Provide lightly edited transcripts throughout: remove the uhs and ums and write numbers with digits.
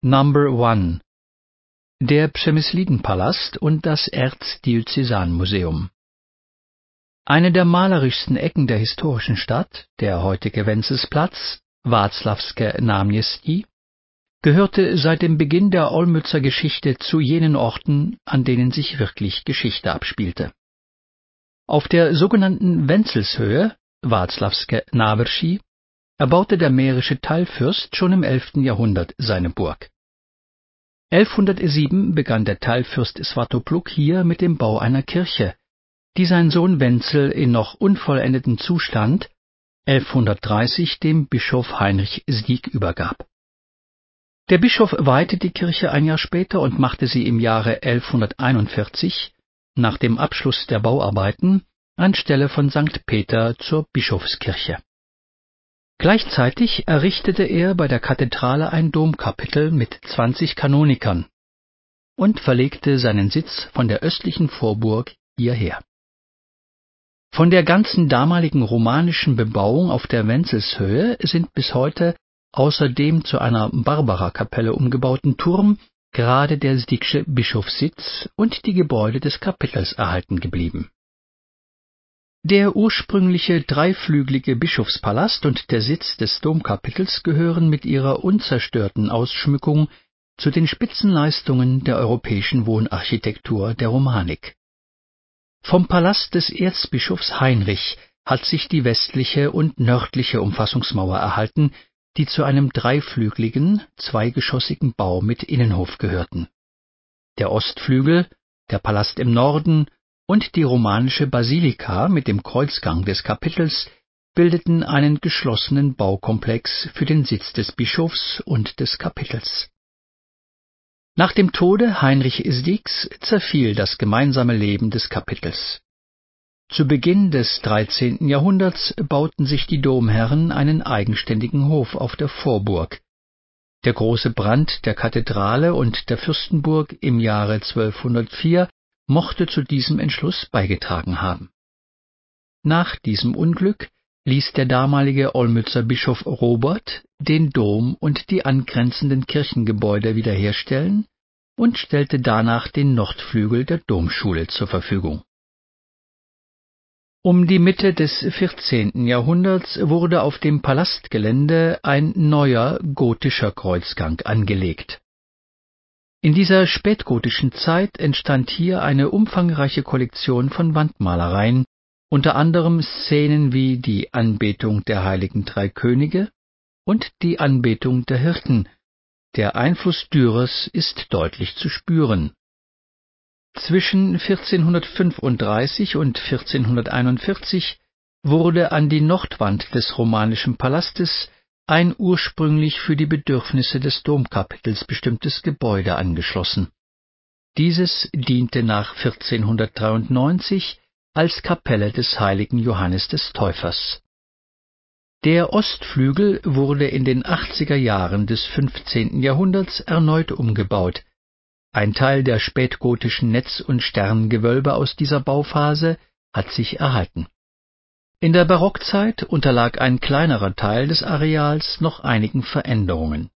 Number 1. Der Przemyslidenpalast und das Erzdiözesanmuseum. Eine der malerischsten Ecken der historischen Stadt, der heutige Wenzelsplatz, Václavské náměstí, gehörte seit dem Beginn der Olmützer Geschichte zu jenen Orten, an denen sich wirklich Geschichte abspielte. Auf der sogenannten Wenzelshöhe, Václavské návěstí, erbaute der mährische Teilfürst schon im 11. Jahrhundert seine Burg. 1107 begann der Teilfürst Svatopluk hier mit dem Bau einer Kirche, die sein Sohn Wenzel in noch unvollendeten Zustand 1130 dem Bischof Heinrich Zdik übergab. Der Bischof weihte die Kirche ein Jahr später und machte sie im Jahre 1141, nach dem Abschluss der Bauarbeiten, anstelle von St. Peter zur Bischofskirche. Gleichzeitig errichtete er bei der Kathedrale ein Domkapitel mit 20 Kanonikern und verlegte seinen Sitz von der östlichen Vorburg hierher. Von der ganzen damaligen romanischen Bebauung auf der Wenzelshöhe sind bis heute außer dem zu einer Barbarakapelle umgebauten Turm gerade der Zdiksche Bischofssitz und die Gebäude des Kapitels erhalten geblieben. Der ursprüngliche dreiflügelige Bischofspalast und der Sitz des Domkapitels gehören mit ihrer unzerstörten Ausschmückung zu den Spitzenleistungen der europäischen Wohnarchitektur der Romanik. Vom Palast des Erzbischofs Heinrich hat sich die westliche und nördliche Umfassungsmauer erhalten, die zu einem dreiflügeligen, zweigeschossigen Bau mit Innenhof gehörten. Der Ostflügel, der Palast im Norden und die romanische Basilika mit dem Kreuzgang des Kapitels bildeten einen geschlossenen Baukomplex für den Sitz des Bischofs und des Kapitels. Nach dem Tode Heinrich Zdiks zerfiel das gemeinsame Leben des Kapitels. Zu Beginn des 13. Jahrhunderts bauten sich die Domherren einen eigenständigen Hof auf der Vorburg. Der große Brand der Kathedrale und der Fürstenburg im Jahre 1204 mochte zu diesem Entschluss beigetragen haben. Nach diesem Unglück ließ der damalige Olmützer Bischof Robert den Dom und die angrenzenden Kirchengebäude wiederherstellen und stellte danach den Nordflügel der Domschule zur Verfügung. Um die Mitte des 14. Jahrhunderts wurde auf dem Palastgelände ein neuer gotischer Kreuzgang angelegt. In dieser spätgotischen Zeit entstand hier eine umfangreiche Kollektion von Wandmalereien, unter anderem Szenen wie die Anbetung der heiligen drei Könige und die Anbetung der Hirten. Der Einfluss Dürers ist deutlich zu spüren. Zwischen 1435 und 1441 wurde an die Nordwand des romanischen Palastes ein ursprünglich für die Bedürfnisse des Domkapitels bestimmtes Gebäude angeschlossen. Dieses diente nach 1493 als Kapelle des heiligen Johannes des Täufers. Der Ostflügel wurde in den 80er Jahren des 15. Jahrhunderts erneut umgebaut. Ein Teil der spätgotischen Netz- und Sterngewölbe aus dieser Bauphase hat sich erhalten. In der Barockzeit unterlag ein kleinerer Teil des Areals noch einigen Veränderungen.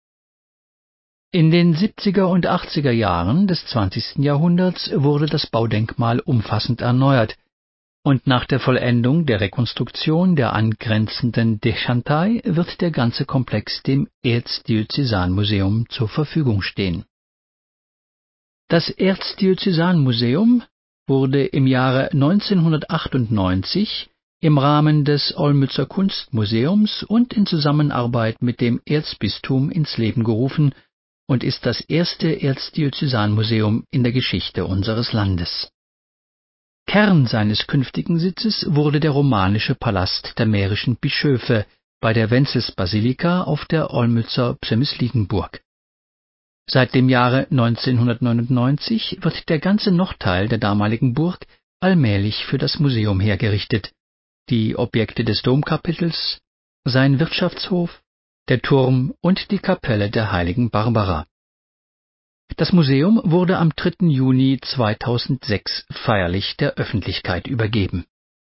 In den 70er und 80er Jahren des 20. Jahrhunderts wurde das Baudenkmal umfassend erneuert und nach der Vollendung der Rekonstruktion der angrenzenden Dechantai wird der ganze Komplex dem Erzdiözesanmuseum zur Verfügung stehen. Das Erzdiözesanmuseum wurde im Jahre 1998 im Rahmen des Olmützer Kunstmuseums und in Zusammenarbeit mit dem Erzbistum ins Leben gerufen und ist das erste Erzdiözesanmuseum in der Geschichte unseres Landes. Kern seines künftigen Sitzes wurde der romanische Palast der mährischen Bischöfe bei der Wenzelsbasilika auf der Olmützer Przemyslidenburg. Seit dem Jahre 1999 wird der ganze Nordteil der damaligen Burg allmählich für das Museum hergerichtet. Die Objekte des Domkapitels, sein Wirtschaftshof, der Turm und die Kapelle der heiligen Barbara. Das Museum wurde am 3. Juni 2006 feierlich der Öffentlichkeit übergeben.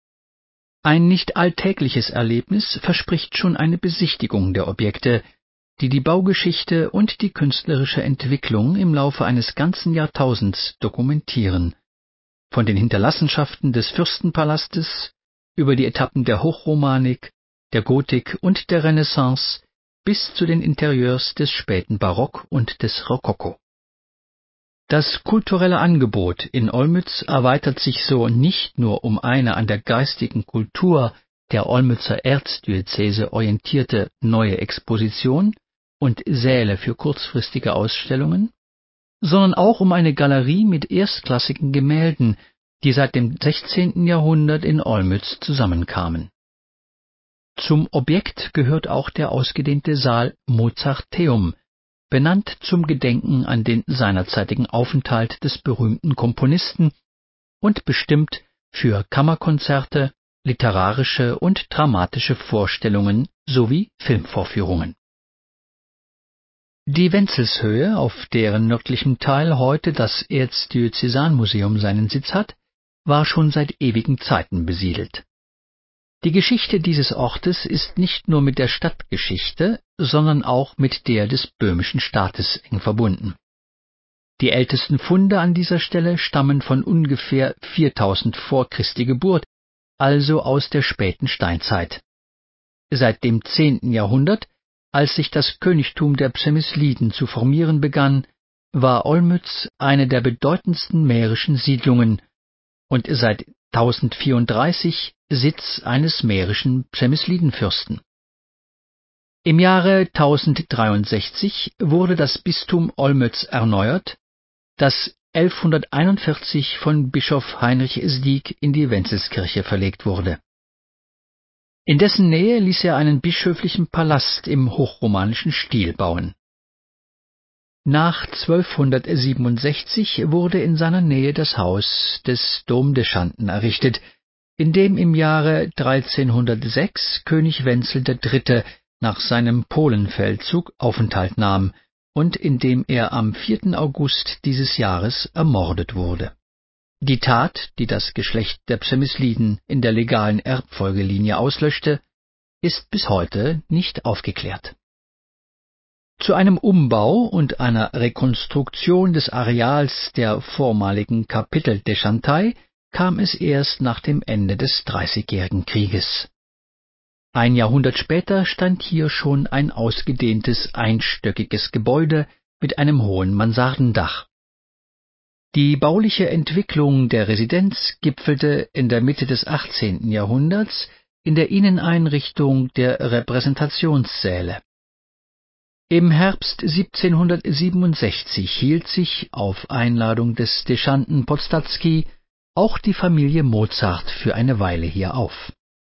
Ein nicht alltägliches Erlebnis verspricht schon eine Besichtigung der Objekte, die die Baugeschichte und die künstlerische Entwicklung im Laufe eines ganzen Jahrtausends dokumentieren, von den Hinterlassenschaften des Fürstenpalastes über die Etappen der Hochromanik, der Gotik und der Renaissance bis zu den Interieurs des späten Barock und des Rokoko. Das kulturelle Angebot in Olmütz erweitert sich so nicht nur um eine an der geistigen Kultur der Olmützer Erzdiözese orientierte neue Exposition und Säle für kurzfristige Ausstellungen, sondern auch um eine Galerie mit erstklassigen Gemälden, die seit dem 16. Jahrhundert in Olmütz zusammenkamen. Zum Objekt gehört auch der ausgedehnte Saal Mozarteum, benannt zum Gedenken an den seinerzeitigen Aufenthalt des berühmten Komponisten und bestimmt für Kammerkonzerte, literarische und dramatische Vorstellungen sowie Filmvorführungen. Die Wenzelshöhe, auf deren nördlichem Teil heute das Erzdiözesanmuseum seinen Sitz hat, war schon seit ewigen Zeiten besiedelt. Die Geschichte dieses Ortes ist nicht nur mit der Stadtgeschichte, sondern auch mit der des böhmischen Staates eng verbunden. Die ältesten Funde an dieser Stelle stammen von ungefähr 4000 vor Christi Geburt, also aus der späten Steinzeit. Seit dem 10. Jahrhundert, als sich das Königtum der Przemysliden zu formieren begann, war Olmütz eine der bedeutendsten mährischen Siedlungen und seit 1034 Sitz eines mährischen Przemyslidenfürsten. Im Jahre 1063 wurde das Bistum Olmütz erneuert, das 1141 von Bischof Heinrich Sdiek in die Wenzelskirche verlegt wurde. In dessen Nähe ließ er einen bischöflichen Palast im hochromanischen Stil bauen. Nach 1267 wurde in seiner Nähe das Haus des Domdeschanten errichtet, in dem im Jahre 1306 König Wenzel III. Nach seinem Polenfeldzug Aufenthalt nahm und in dem er am 4. August dieses Jahres ermordet wurde. Die Tat, die das Geschlecht der Przemysliden in der legalen Erbfolgelinie auslöschte, ist bis heute nicht aufgeklärt. Zu einem Umbau und einer Rekonstruktion des Areals der vormaligen Kapiteldeschantei kam es erst nach dem Ende des Dreißigjährigen Krieges. Ein Jahrhundert später stand hier schon ein ausgedehntes einstöckiges Gebäude mit einem hohen Mansardendach. Die bauliche Entwicklung der Residenz gipfelte in der Mitte des 18. Jahrhunderts in der Inneneinrichtung der Repräsentationssäle. Im Herbst 1767 hielt sich auf Einladung des Deschanten Podstadzki auch die Familie Mozart für eine Weile hier auf.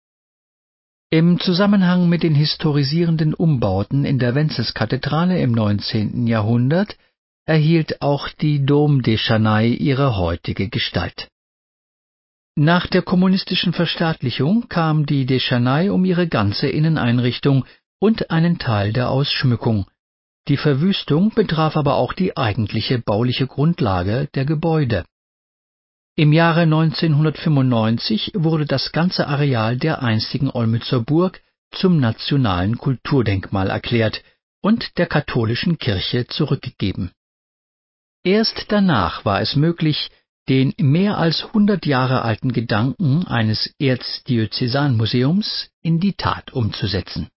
Im Zusammenhang mit den historisierenden Umbauten in der Wenzelskathedrale im 19. Jahrhundert erhielt auch die Domdeschanei ihre heutige Gestalt. Nach der kommunistischen Verstaatlichung kam die Deschanei um ihre ganze Inneneinrichtung und einen Teil der Ausschmückung. Die Verwüstung betraf aber auch die eigentliche bauliche Grundlage der Gebäude. Im Jahre 1995 wurde das ganze Areal der einstigen Olmützer Burg zum nationalen Kulturdenkmal erklärt und der katholischen Kirche zurückgegeben. Erst danach war es möglich, den mehr als 100 Jahre alten Gedanken eines Erzdiözesanmuseums in die Tat umzusetzen.